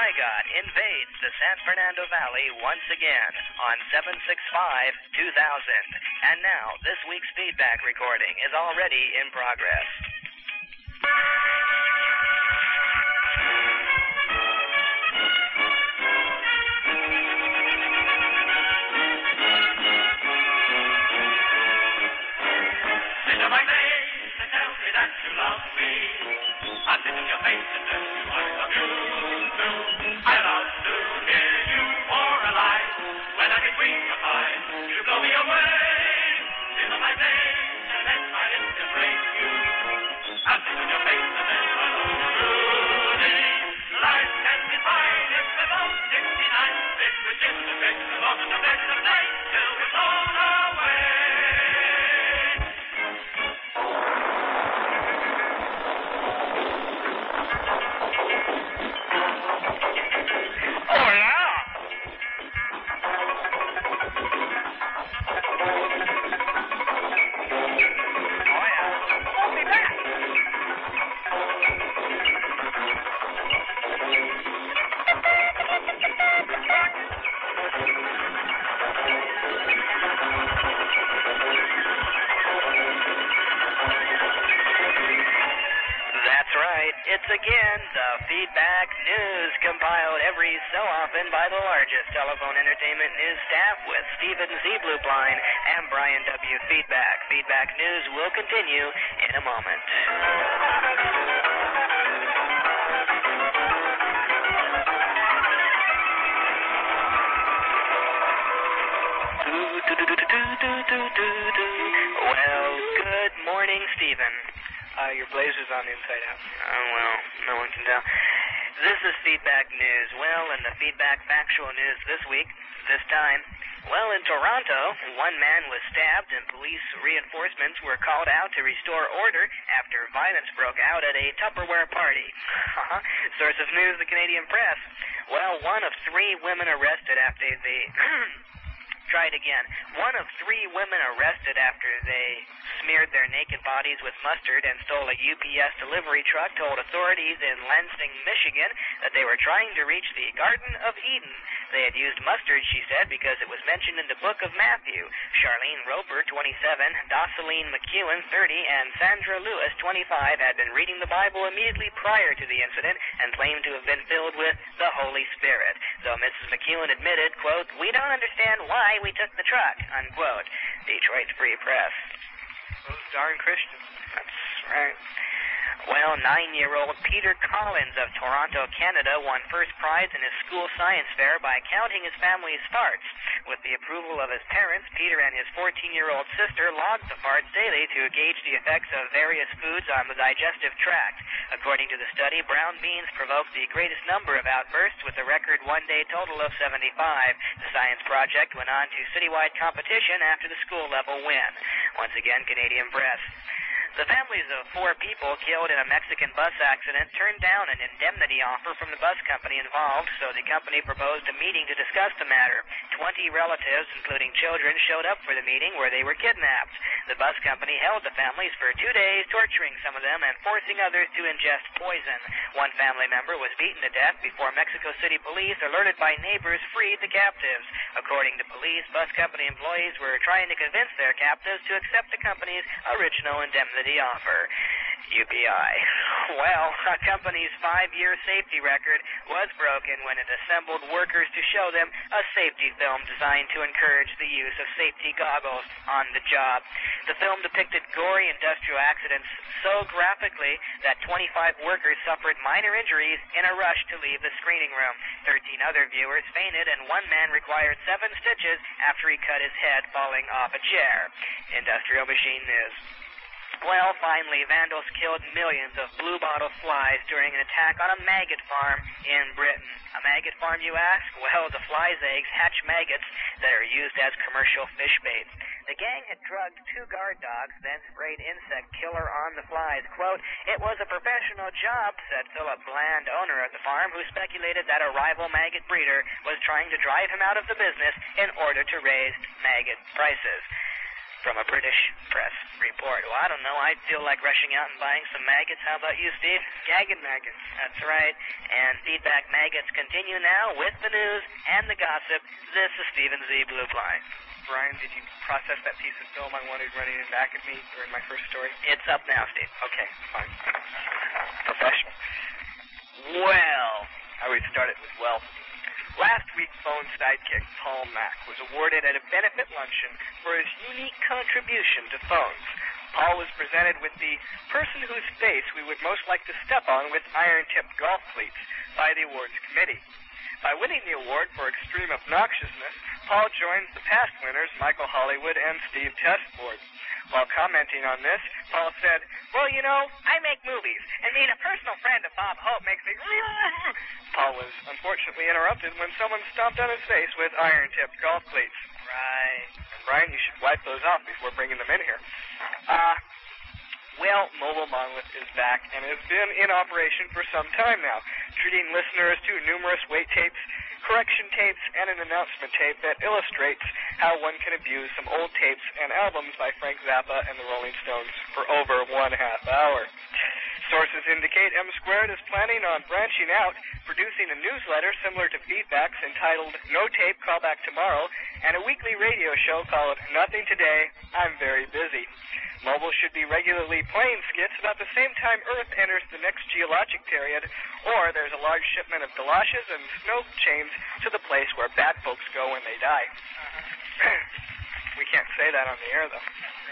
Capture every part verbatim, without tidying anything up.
Zygot invades the San Fernando Valley once again on seven six five two thousand. And now, this week's feedback recording is already in progress. Listen my name and tell me that you love me. I'll sit in your face and tell you I love you too. I love to hear you for a lie. When I get weak or high, you blow me away. Listen my name and let my lips embrace you. I'll sit in your face and then I love you truly. Life can be fine if we're both sixty-nine. If we kiss and take the moment of bed of night till we're blown away. It's again the Feedback News, compiled every so often by the largest telephone entertainment news staff with Stephen Z. Bluepline and Brian W. Feedback. Feedback News will continue in a moment. Well, good morning, Stephen. Uh, your blazer's on the inside out. Oh, well, no one can tell. This is Feedback News. Well, in the Feedback Factual News this week, this time, well, in Toronto, one man was stabbed and police reinforcements were called out to restore order after violence broke out at a Tupperware party. Source of news, the Canadian Press. Well, one of three women arrested after they... Try it again. One of three women arrested after they smeared their naked bodies with mustard and stole a U P S delivery truck told authorities in Lansing, Michigan, that they were trying to reach the Garden of Eden. They had used mustard, she said, because it was mentioned in the book of Matthew. Charlene Roper, twenty-seven, Dosseline McEwen, thirty, and Sandra Lewis, twenty-five, had been reading the Bible immediately prior to the incident and claimed to have been filled with the Holy Spirit. Though Missus McEwen admitted, quote, "We don't understand why we took the truck," unquote. Detroit Free Press. Those darn Christians. That's right. Well, nine-year-old Peter Collins of Toronto, Canada, won first prize in his school science fair by counting his family's farts. With the approval of his parents, Peter and his fourteen-year-old sister logged the farts daily to gauge the effects of various foods on the digestive tract. According to the study, brown beans provoked the greatest number of outbursts, with a record one-day total of seventy-five. The science project went on to citywide competition after the school-level win. Once again, Canadian Press. The families of four people killed in a Mexican bus accident turned down an indemnity offer from the bus company involved, so the company proposed a meeting to discuss the matter. Twenty relatives, including children, showed up for the meeting where they were kidnapped. The bus company held the families for two days, torturing some of them and forcing others to ingest poison. One family member was beaten to death before Mexico City police, alerted by neighbors, freed the captives. According to police, bus company employees were trying to convince their captives to accept the company's original indemnity offer. U P I. Well, a company's five-year safety record was broken when it assembled workers to show them a safety film designed to encourage the use of safety goggles on the job. The film depicted gory industrial accidents so graphically that twenty-five workers suffered minor injuries in a rush to leave the screening room. Thirteen other viewers fainted, and one man required seven stitches after he cut his head falling off a chair. Industrial Machine News. Well, finally, vandals killed millions of blue bottle flies during an attack on a maggot farm in Britain. A maggot farm, you ask? Well, the flies' eggs hatch maggots that are used as commercial fish bait. The gang had drugged two guard dogs, then sprayed insect killer on the flies. Quote, "It was a professional job," said Philip Bland, owner of the farm, who speculated that a rival maggot breeder was trying to drive him out of the business in order to raise maggot prices. from a British press report. Well, I don't know. I'd feel like rushing out and buying some maggots. How about you, Steve? Gagging maggots. That's right. And Feedback Maggots continue now with the news and the gossip. This is Stephen Z. Bluepline. Brian, did you process that piece of film I wanted running it back at me during my first story? It's up now, Steve. Okay, fine. Professional. Well, I always start it with well. Last week, phone sidekick Paul Mack was awarded at a benefit luncheon for his unique contribution to phones. Paul was presented with the person whose face we would most like to step on with iron-tipped golf cleats by the awards committee. By winning the award for extreme obnoxiousness, Paul joins the past winners, Michael Hollywood and Steve Testford. While commenting on this, Paul said, "Well, you know, I make movies, and being a personal friend of Bob Hope makes me..." Paul was unfortunately interrupted when someone stomped on his face with iron-tipped golf cleats. right. And Brian, you should wipe those off before bringing them in here. Uh, well, Mobile Monolith is back and has been in operation for some time now, treating listeners to numerous wait tapes, correction tapes, and an announcement tape that illustrates how one can abuse some old tapes and albums by Frank Zappa and the Rolling Stones for over one half hour. Sources indicate M Squared is planning on branching out, producing a newsletter similar to Feedback's entitled No Tape, Call Back Tomorrow, and a weekly radio show called Nothing Today, I'm Very Busy. Mobile should be regularly playing skits about the same time Earth enters the next geologic period, or there's a large shipment of galoshes and snow chains to the place where bad folks go when they die. We can't say that on the air, though.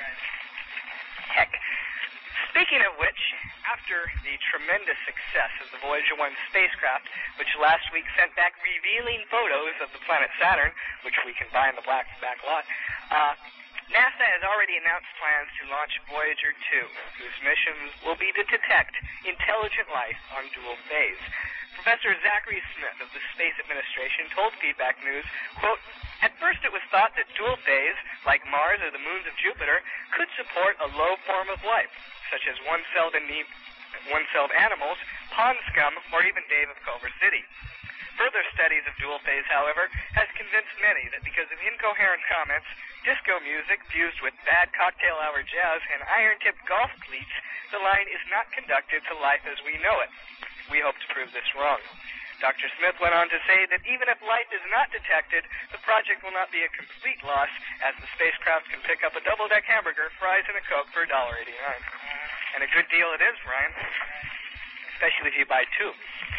Heck. Speaking of which, after the tremendous success of the Voyager one spacecraft, which last week sent back revealing photos of the planet Saturn, which we can buy in the black back lot, uh, NASA has already announced plans to launch Voyager two, whose missions will be to detect intelligent life on dual phase. Professor Zachary Smith of the Space Administration told Feedback News, quote, "At first it was thought that dual phase, like Mars or the moons of Jupiter, could support a low form of life, such as one-celled and one-celled animals, pond scum, or even Dave of Culver City. Further studies of dual phase, however, has convinced many that because of incoherent comments, disco music fused with bad cocktail hour jazz, and iron-tipped golf cleats, the line is not conducted to life as we know it. We hope to prove this wrong." Doctor Smith went on to say that even if life is not detected, the project will not be a complete loss, as the spacecraft can pick up a double-deck hamburger, fries, and a Coke for one dollar eighty-nine. And a good deal it is, Brian. Especially if you buy two.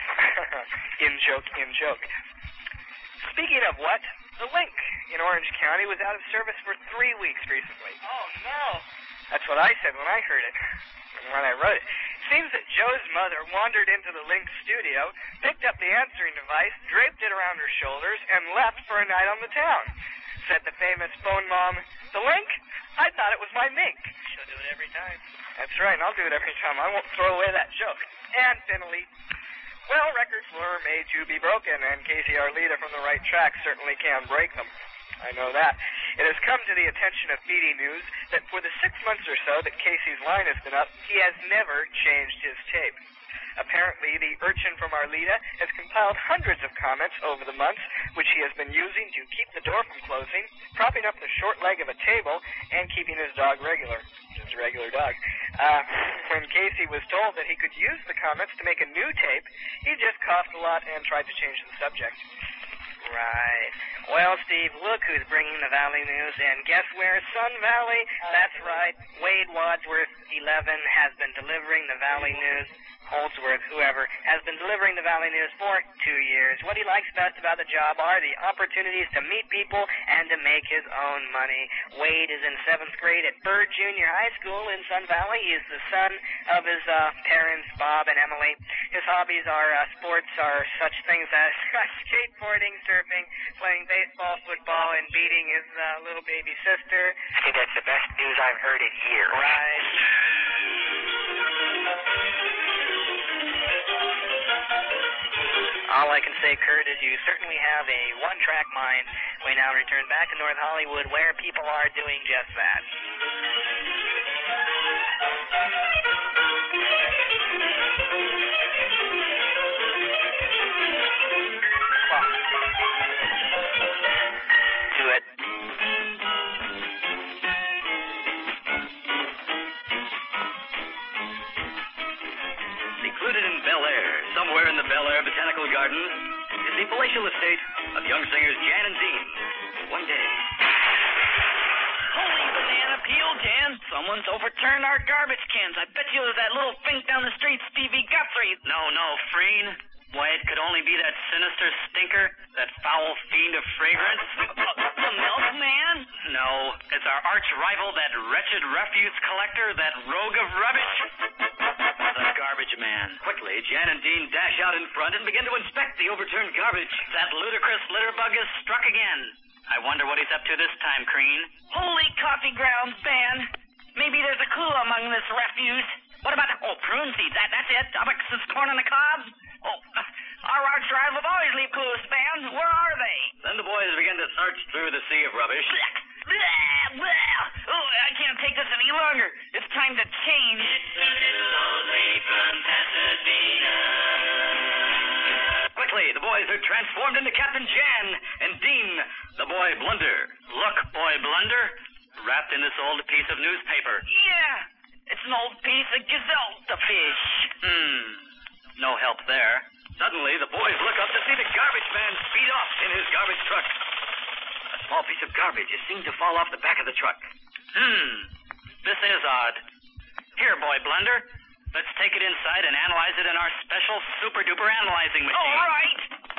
In joke, in joke. Speaking of what, the Link in Orange County was out of service for three weeks recently. Oh, no. That's what I said when I heard it, and when I wrote it. Seems that Joe's mother wandered into the Link studio, picked up the answering device, draped it around her shoulders, and left for a night on the town. Said the famous phone mom, "The Link? I thought it was my mink." She'll do it every time. That's right, and I'll do it every time. I won't throw away that joke. And finally, well, records were made to be broken, and Casey Arleta from the Right Track certainly can break them. I know that. It has come to the attention of Feedy News that for the six months or so that Casey's line has been up, he has never changed his tape. Apparently, the urchin from Arleta has compiled hundreds of comments over the months, which he has been using to keep the door from closing, propping up the short leg of a table, and keeping his dog regular. Just a regular dog. Uh, when Casey was told that he could use the comments to make a new tape, he just coughed a lot and tried to change the subject. Right. Well, Steve, look who's bringing the Valley News, and guess where? Sun Valley. That's right. Wade Wadsworth, eleven, has been delivering the Valley News. Holdsworth, whoever, has been delivering the Valley News for two years. What he likes best about the job are the opportunities to meet people and to make his own money. Wade is in seventh grade at Bird Junior High School in Sun Valley. He is the son of his uh, parents, Bob and Emily. His hobbies are uh, sports are such things as skateboarding, surfing, playing baseball, football, and beating his uh, little baby sister. I think that's the best news I've heard in years. Right. All I can say, Kurt, is you certainly have a one-track mind. We now return back to North Hollywood, where people are doing just that. Do it. Botanical Gardens is the palatial estate of young singers Jan and Dean. One day. Holy banana peel, Jan. Someone's overturned our garbage cans. I bet you it was that little fink down the street, Stevie Guthrie. No, no, Freen. Why, it could only be that sinister stinker, that foul fiend of fragrance. The milkman? No, it's our arch rival, that wretched refuse collector, that rogue of rubbish. The garbage man. Quickly, Jan and Dean dash out in front and begin to inspect the overturned garbage. That ludicrous litter bug is struck again. I wonder what he's up to this time, Crean. Holy coffee grounds, Ben. Maybe there's a clue among this refuse. What about the... Oh, prune seeds. That, that's it. Ubux's corn on the cob. Oh, uh, our arch rival always leave clues, Ben. Where are they? Then the boys begin to search through the sea of rubbish. Blah, blah. Oh, I can't take this any longer. It's time to change. It's a little old lady from Pasadena. Quickly, the boys are transformed into Captain Jan and Dean, the boy Blunder. Look, boy Blunder, wrapped in this old piece of newspaper. Yeah, it's an old piece of gezelta fish. Hmm, no help there. Suddenly, the boys look up to see the garbage man speed off in his garbage truck. A small piece of garbage is seen to fall off the back of the truck. Hmm, this is odd. Here, boy Blunder, let's take it inside and analyze it in our special super-duper analyzing machine. All right.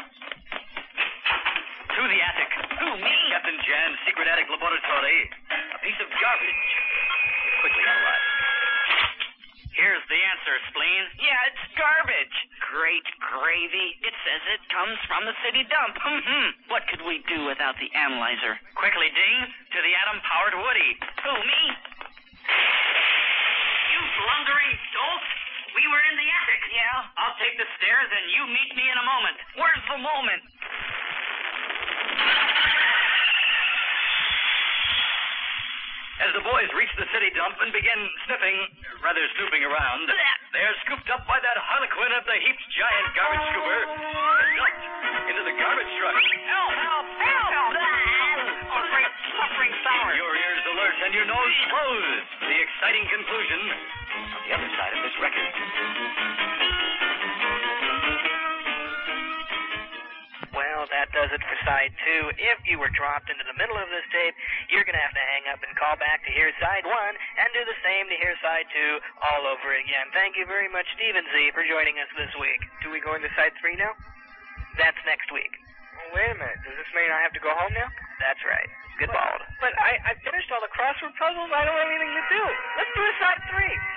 To the attic. Who, me? Captain Jan's secret attic laboratory. A piece of garbage. Quickly analyzed. Here's the answer, Spleen. Yeah, it's garbage. Great gravy. It says it comes from the city dump. Mm-hmm. What could we do without the analyzer? Quickly, Ding, to the atom-powered Woody. Who, me? You blundering dolt. We were in the attic. Yeah? I'll take the stairs and you meet me in a moment. Where's the moment? As the boys reach the city dump and begin sniffing, rather snooping around, they are scooped up by that harlequin of the heaped giant garbage scooper and dumped into the garbage truck. Help! Help! Help! Oh, great suffering sour. Your ears alert and your nose closed for the exciting conclusion on the other side of this record. Well, that does it for side two. If you were dropped into the middle of this tape, you're going to have to hang up and call back to hear side one and do the same to hear side two all over again. Thank you very much, Stephen Z, for joining us this week. Do we go into side three now? That's next week. Well, wait a minute. Does this mean I have to go home now? That's right. Good But, ball. but I, I finished all the crossword puzzles. I don't have anything to do. Let's do a side three.